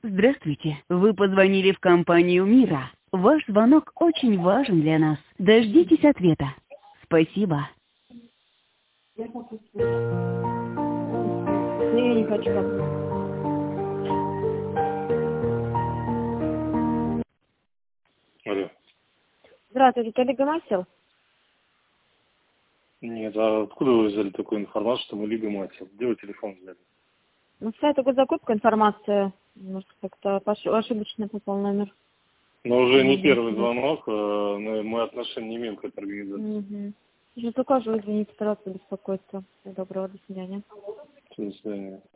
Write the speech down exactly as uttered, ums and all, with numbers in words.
Здравствуйте. Вы позвонили в компанию Мира. Ваш звонок очень важен для нас. Дождитесь ответа. Спасибо. Не, я не хочу. Алло. Здравствуйте, это Лига Мастер? Нет, а откуда вы взяли такую информацию, что мы Лига Мастер? Где вы телефон взяли? Ну, сайт госзакупка, информация, может, как-то пош- ошибочно попал номер. Но уже не Мгм. первый звонок, э, мы мы отношения не имеем к этой организации. Угу. Сейчас укажу, извините, пожалуйста, беспокойство. Всего доброго, до свидания. До свидания.